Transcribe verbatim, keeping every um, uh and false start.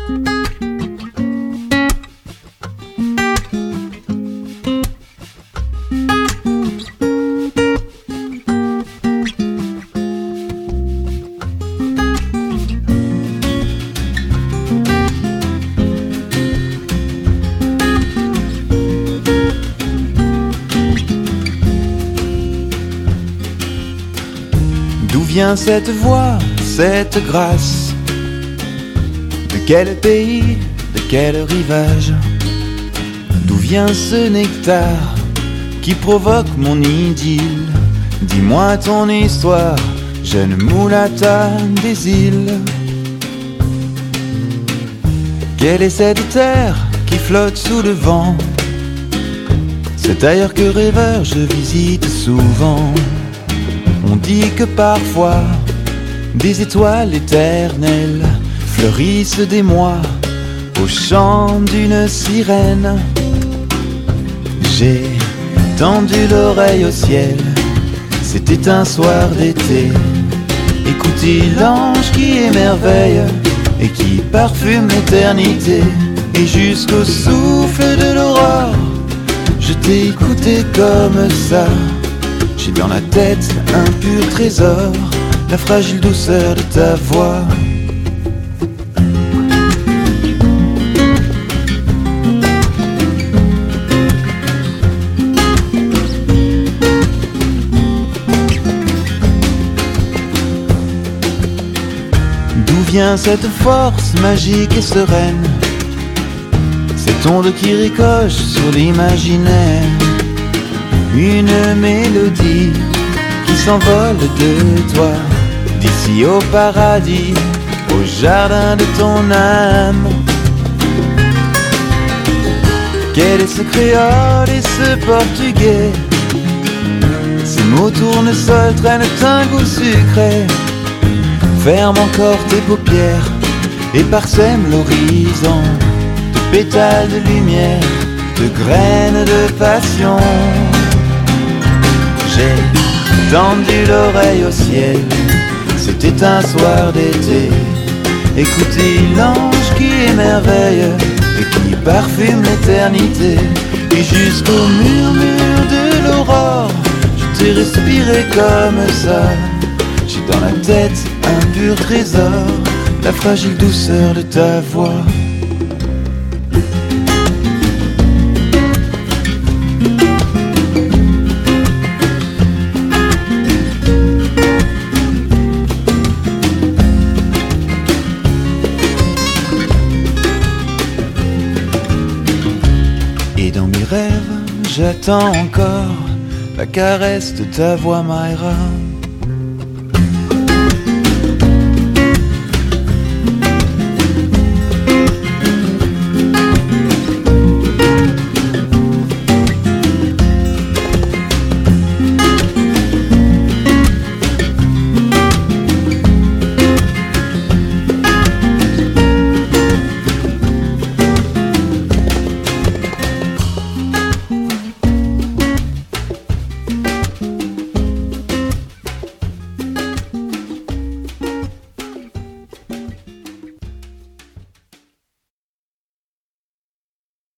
D'où vient cette voix, cette grâce? De quel pays, de quel rivage? D'où vient ce nectar qui provoque mon idylle? Dis-moi ton histoire, jeune moulata des îles. Quelle est cette terre qui flotte sous le vent? C'est ailleurs que rêveur je visite souvent. On dit que parfois des étoiles éternelles fleurissent des mois au chant d'une sirène. J'ai tendu l'oreille au ciel, c'était un soir d'été. Écoutez l'ange qui émerveille et qui parfume l'éternité. Et jusqu'au souffle de l'aurore, je t'ai écouté comme ça. J'ai dans la tête un pur trésor, la fragile douceur de ta voix. D'où vient cette force magique et sereine? Cette onde qui ricoche sur l'imaginaire. Une mélodie qui s'envole de toi, d'ici au paradis, au jardin de ton âme. Quel est ce créole et ce portugais? Ces mots tournesols traînent un goût sucré. Ferme encore tes paupières et parsème l'horizon de pétales de lumière, de graines de passion. J'ai tendu l'oreille au ciel, c'était un soir d'été. Écoutez l'ange qui émerveille et qui parfume l'éternité. Et jusqu'au murmure de l'aurore, je t'ai respiré comme ça. J'ai dans la tête un pur trésor, la fragile douceur de ta voix. Et dans mes rêves, j'attends encore la caresse de ta voix, Mayra.